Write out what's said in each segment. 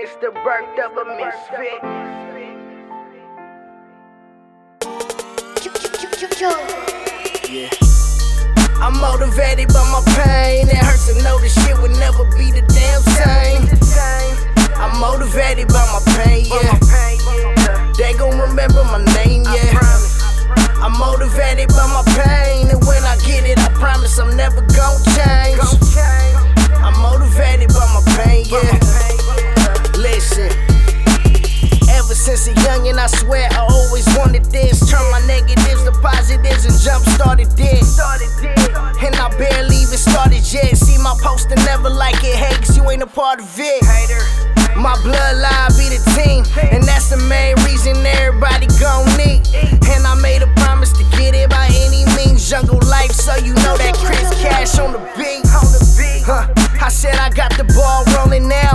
It's the birth of a misfit. Yeah. I'm motivated by my pain. It hurts to know this shit would never be the damn same. I'm motivated by my pain, yeah. They gon' remember my name, yeah. I'm motivated by my pain, and when I get it, I promise I'm never gon' change. I'm motivated by my pain, yeah. Listen, ever since a youngin', I swear I always wanted this. Turn my negatives to positives and jump started this. And I barely even started yet. See my poster, never like it, hey, 'cause you ain't a part of it. My bloodline be the team, and that's the main reason everybody gon' need. And I made a promise to get it by any means. Jungle life, so you know that Chris Cash on the beat. I said I got the ball rolling now.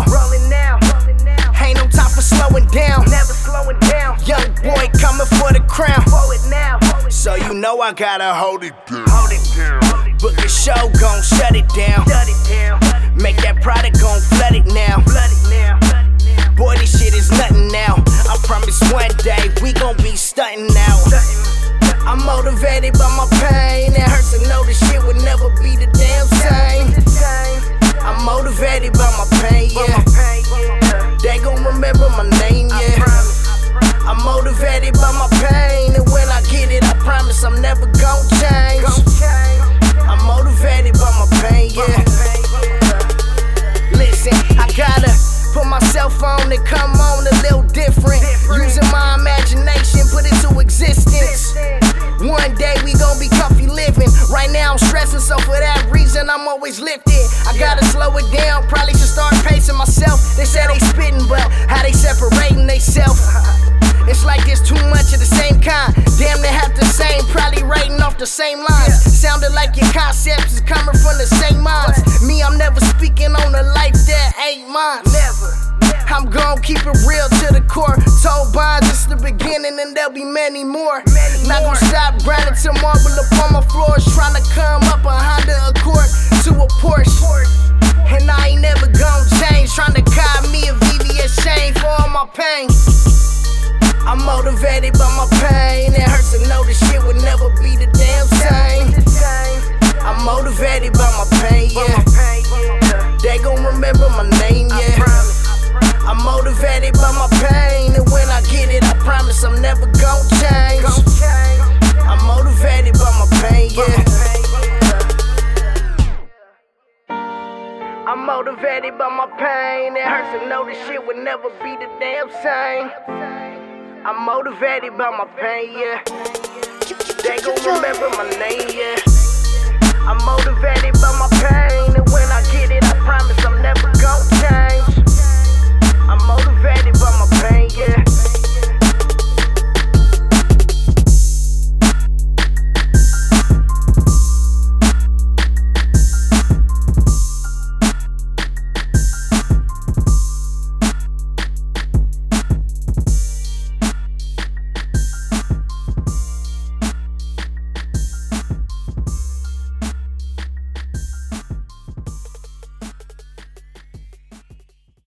Ain't no time for slowing down. Young boy coming for the crown. So you know I gotta hold it down. Book the show, gon' shut it down. Make that product gon' flood it now. Boy, this shit is nothing now. I promise one day we gon' be stunting now. I'm motivated by my pain. It hurts to know this shit would never be the damn same. I'm motivated by my pain, yeah. They gon' remember my name, yeah. I'm motivated by my pain, and when I get it, I promise I'm never gon' change. I'm motivated by my pain, yeah. Listen, I gotta put myself on and come on a little different. Using my imagination, put it to existence. One day we gon' be comfy living. Right now I'm stressing, so for that reason I'm always lifted. I gotta slow it down, probably should start pacing myself. They say they spitting, but how they separating they self? It's like there's too much of the same kind. Damn, they have the same, probably writing off the same lines. Sounded like your concepts is coming from the same minds. Me, I'm never speaking on a life that ain't mine. I'm gon' keep it real to the core. Told bonds, it's the beginning and there'll be many more. Not gon' stop grinding till marble upon my floors. Tryna come up a Honda Accord to a Porsche. And I ain't never gon' change. Tryna cop me a VVS chain for all my pain. I'm motivated by my pain. It hurts to know this shit would never be the damn same. I'm motivated by my pain, yeah. They gon' remember my name, yeah. I'm motivated by my pain, and when I get it, I promise I'm never gon' change. I'm motivated by my pain, yeah. I'm motivated by my pain. It hurts to know this shit would never be the damn same. I'm motivated by my pain, yeah. They gon' remember my name, yeah. I'm motivated by my